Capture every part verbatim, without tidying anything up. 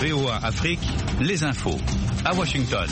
V O A Afrique, les infos à Washington.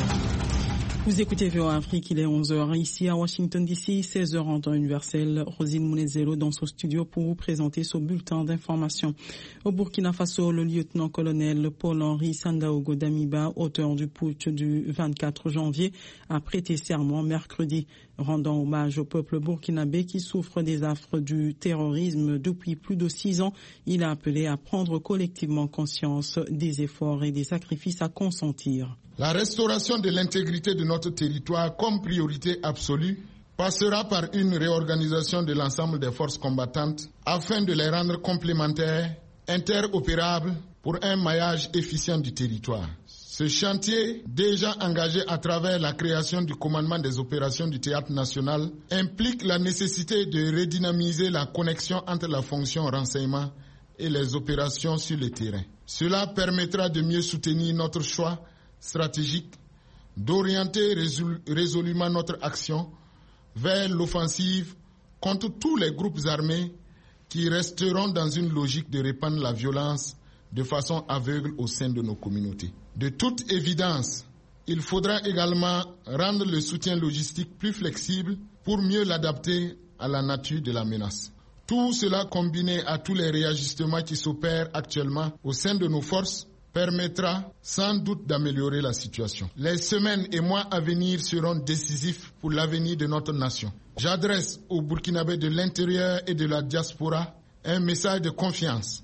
Vous écoutez V O A Afrique, il est onze heures ici à Washington D C, seize heures en temps universel. Rosine Mounezelo dans son studio pour vous présenter ce bulletin d'information. Au Burkina Faso, le lieutenant-colonel Paul-Henri Sandaogo Damiba, auteur du putsch du vingt-quatre janvier, a prêté serment mercredi, rendant hommage au peuple burkinabé qui souffre des affres du terrorisme depuis plus de six ans. Il a appelé à prendre collectivement conscience des efforts et des sacrifices à consentir. La restauration de l'intégrité de notre territoire comme priorité absolue passera par une réorganisation de l'ensemble des forces combattantes afin de les rendre complémentaires, interopérables pour un maillage efficient du territoire. Ce chantier, déjà engagé à travers la création du commandement des opérations du Théâtre national, implique la nécessité de redynamiser la connexion entre la fonction renseignement et les opérations sur le terrain. Cela permettra de mieux soutenir notre choix stratégique, d'orienter résol- résolument notre action vers l'offensive contre tous les groupes armés qui resteront dans une logique de répandre la violence de façon aveugle au sein de nos communautés. De toute évidence, il faudra également rendre le soutien logistique plus flexible pour mieux l'adapter à la nature de la menace. Tout cela combiné à tous les réajustements qui s'opèrent actuellement au sein de nos forces permettra sans doute d'améliorer la situation. Les semaines et mois à venir seront décisifs pour l'avenir de notre nation. J'adresse aux Burkinabés de l'intérieur et de la diaspora un message de confiance.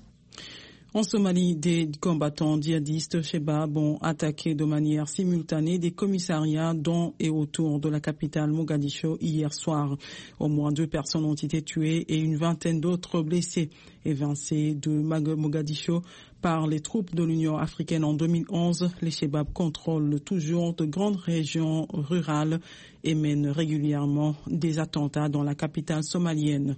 En Somalie, des combattants djihadistes Chebab ont attaqué de manière simultanée des commissariats dans et autour de la capitale Mogadiscio hier soir. Au moins deux personnes ont été tuées et une vingtaine d'autres blessées. Évincés de Mogadiscio par les troupes de l'Union africaine en deux mille onze, les Chebab contrôlent toujours de grandes régions rurales et mènent régulièrement des attentats dans la capitale somalienne.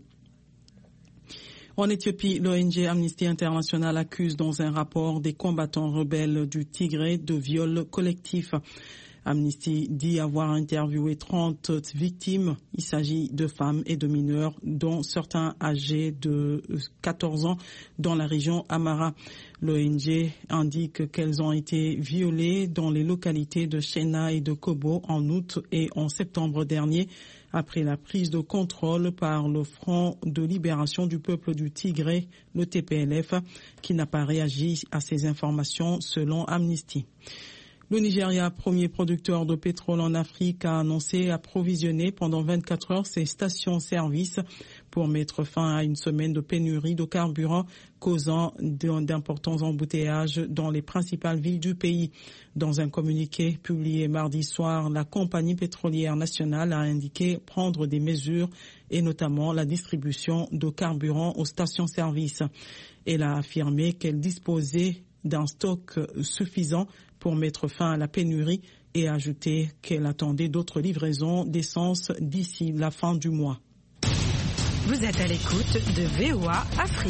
En Éthiopie, l'O N G Amnesty International accuse dans un rapport des combattants rebelles du Tigré de viol collectif. Amnesty dit avoir interviewé trente victimes. Il s'agit de femmes et de mineurs, dont certains âgés de quatorze ans dans la région Amara. L'O N G indique qu'elles ont été violées dans les localités de Chena et de Kobo en août et en septembre dernier, après la prise de contrôle par le Front de libération du peuple du Tigré, le T P L F, qui n'a pas réagi à ces informations selon Amnesty. Le Nigeria, premier producteur de pétrole en Afrique, a annoncé approvisionner pendant vingt-quatre heures ses stations-service pour mettre fin à une semaine de pénurie de carburant causant d'importants embouteillages dans les principales villes du pays. Dans un communiqué publié mardi soir, la compagnie pétrolière nationale a indiqué prendre des mesures et notamment la distribution de carburant aux stations-service. Elle a affirmé qu'elle disposait d'un stock suffisant pour mettre fin à la pénurie et a ajouté qu'elle attendait d'autres livraisons d'essence d'ici la fin du mois. Vous êtes à l'écoute de V O A Afrique.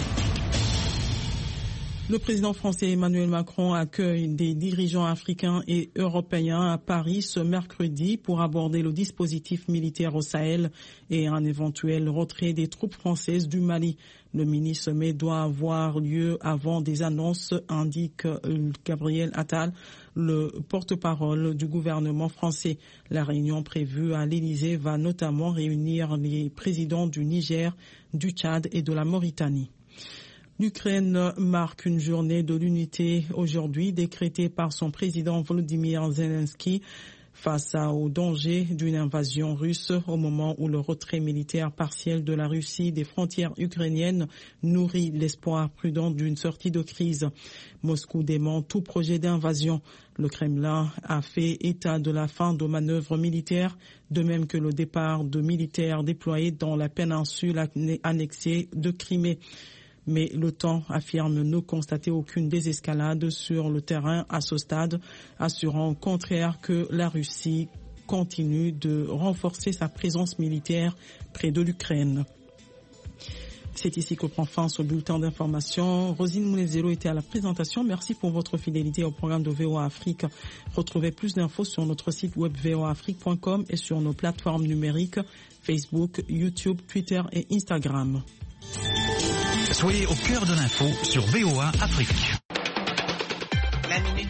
Le président français Emmanuel Macron accueille des dirigeants africains et européens à Paris ce mercredi pour aborder le dispositif militaire au Sahel et un éventuel retrait des troupes françaises du Mali. Le mini-sommet doit avoir lieu avant des annonces, indique Gabriel Attal, le porte-parole du gouvernement français. La réunion prévue à l'Élysée va notamment réunir les présidents du Niger, du Tchad et de la Mauritanie. L'Ukraine marque une journée de l'unité aujourd'hui décrétée par son président Volodymyr Zelensky face au danger d'une invasion russe au moment où le retrait militaire partiel de la Russie des frontières ukrainiennes nourrit l'espoir prudent d'une sortie de crise. Moscou dément tout projet d'invasion. Le Kremlin a fait état de la fin de manœuvres militaires, de même que le départ de militaires déployés dans la péninsule annexée de Crimée. Mais l'OTAN affirme ne constater aucune désescalade sur le terrain à ce stade, assurant au contraire que la Russie continue de renforcer sa présence militaire près de l'Ukraine. C'est ici que prend fin ce bulletin d'information. Rosine Mounezelo était à la présentation. Merci pour votre fidélité au programme de V O A Afrique. Retrouvez plus d'infos sur notre site web v o a afrique point com et sur nos plateformes numériques Facebook, YouTube, Twitter et Instagram. Soyez au cœur de l'info sur V O A Afrique.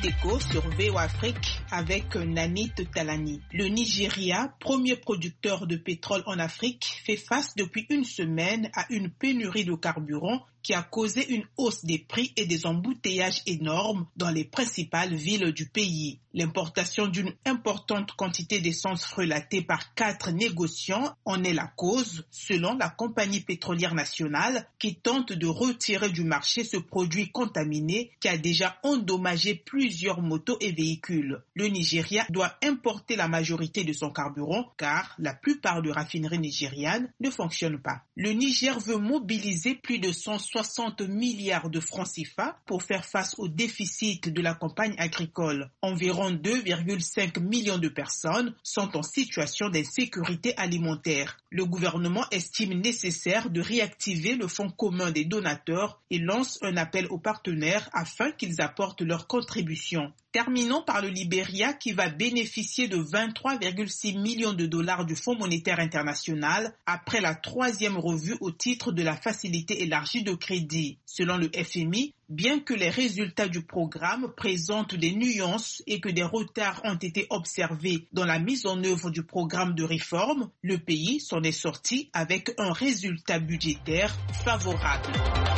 Échos sur V O A Afrique avec Nanit Talani. Le Nigeria, premier producteur de pétrole en Afrique, fait face depuis une semaine à une pénurie de carburant qui a causé une hausse des prix et des embouteillages énormes dans les principales villes du pays. L'importation d'une importante quantité d'essence frelatée par quatre négociants en est la cause, selon la compagnie pétrolière nationale, qui tente de retirer du marché ce produit contaminé qui a déjà endommagé plusieurs motos et véhicules. Le Nigeria doit importer la majorité de son carburant car la plupart des raffineries nigérianes ne fonctionnent pas. Le Niger veut mobiliser plus de cent soixante milliards de francs C F A pour faire face au déficit de la campagne agricole. Environ deux virgule cinq millions de personnes sont en situation d'insécurité alimentaire. Le gouvernement estime nécessaire de réactiver le fonds commun des donateurs et lance un appel aux partenaires afin qu'ils apportent leur contribution. Terminons par le Libéria qui va bénéficier de vingt-trois virgule six millions de dollars du Fonds monétaire international après la troisième revue au titre de la facilité élargie de crédit. Selon le F M I, bien que les résultats du programme présentent des nuances et que des retards ont été observés dans la mise en œuvre du programme de réforme, le pays s'en est sorti avec un résultat budgétaire favorable.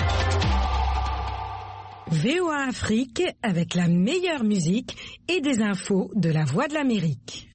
V O A Afrique avec la meilleure musique et des infos de la Voix de l'Amérique.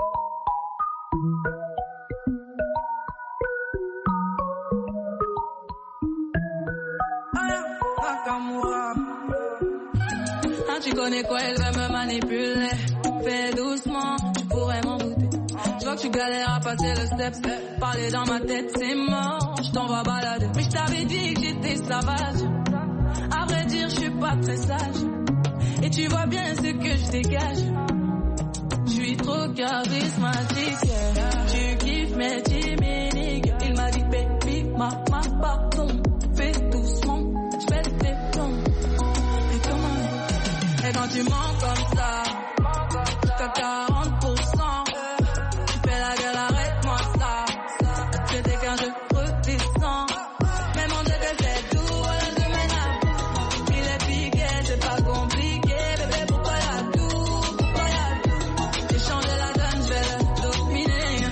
Ah, tu connais quoi, elle va me manipuler. Fais doucement, tu pourrais m'en douter. Je vois que tu galères à passer le step. Parler dans ma tête, c'est mort. Je t'envoie balader. Mais je t'avais dit que j'étais sauvage. À vrai dire, je suis pas très sage. Et tu vois bien ce que je dégage. Je suis trop charismatique. Tu kiffes mes timides. Il m'a dit, baby, ma, ma, pardon. Fais doucement, je fais des plombs. Et comment? Et quand tu mens comme ça, t'as quarante pour cent. Tu fais la gueule, arrête-moi ça. C'était qu'un jeu redescend. Mais mon Dieu que c'est tout, voilà je mène à bout. Il est piqué, c'est pas compliqué. Bébé, pourquoi y'a tout? Pourquoi y'a tout? J'ai changé la donne, je vais le dominer.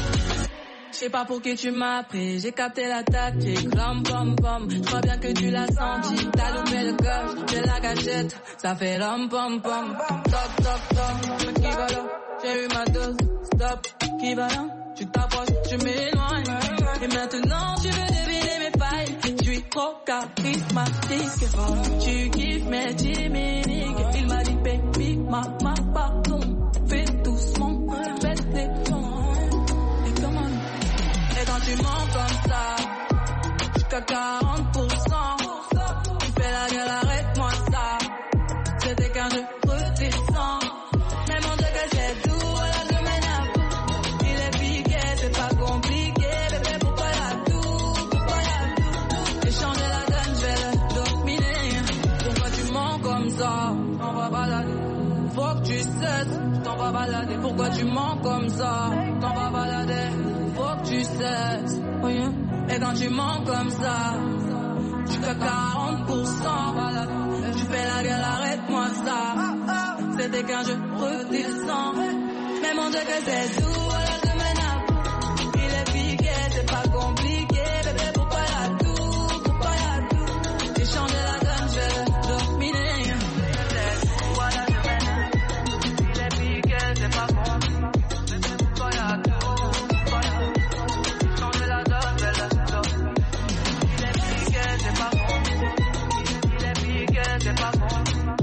Je sais pas pour qui tu m'as pris, j'ai capté la tactique. Ram pom pom, je crois bien que tu l'as senti. T'as loupé le coche, j'ai la gâchette. Ça fait ram pom pom. Toc toc toc, qui va là? J'ai eu ma dose, stop, qui va là? Tu t'approches, tu m'éloignes. Et maintenant tu veux deviner mes failles. Je suis trop charismatique. Tu kiffes mes timides. Il m'a dit baby, ma, ma, pardon. Fais doucement, fais des plans. Et comment? Et quand tu mens comme ça, jusqu'à quarante pour cent. Tu fais la gueule, arrête-moi ça. C'était qu'un jeu redescend. Mais mon Dieu que c'est tout, voilà je mène à bout. Il est piqué, c'est pas compliqué. Bébé, pourquoi y'a tout? Pourquoi y'a tout? J'ai changé la donne, je vais le dominer. Pourquoi tu mens comme ça? On va balader. Faut que tu cesses, je t'en vas balader. Pourquoi tu mens comme ça? T'en vas balader. Faut que tu cesses. Oh yeah. Et quand tu mens comme ça, jusqu'à quarante pour cent, voilà. Tu fais la gueule, arrête-moi ça. C'était qu'un jeu redescend. Mais mon Dieu que c'est tout, voilà je mène à bout. Il est piqué, c'est pas compliqué. Bébé, pourquoi y'a tout? Pourquoi y'a tout? J'ai changé la donne, je vais le dominer. C'est tout, voilà je mène à bout. Il est piqué, c'est pas compliqué. Bébé, pourquoi y'a tout? Pourquoi y'a tout? J'ai changé la donne, je vais le dominer. Il est piqué, c'est pas compliqué. Il est piqué, c'est pas compliqué.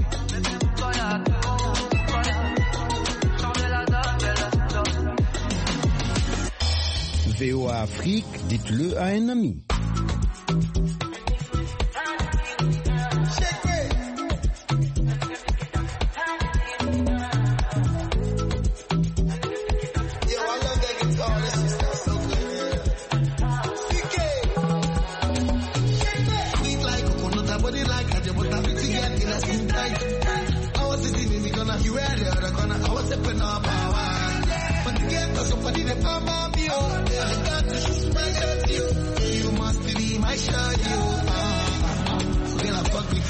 V O A Afrique, dites-le à un ami. I got to shoot my head, you. You must be my shot, you.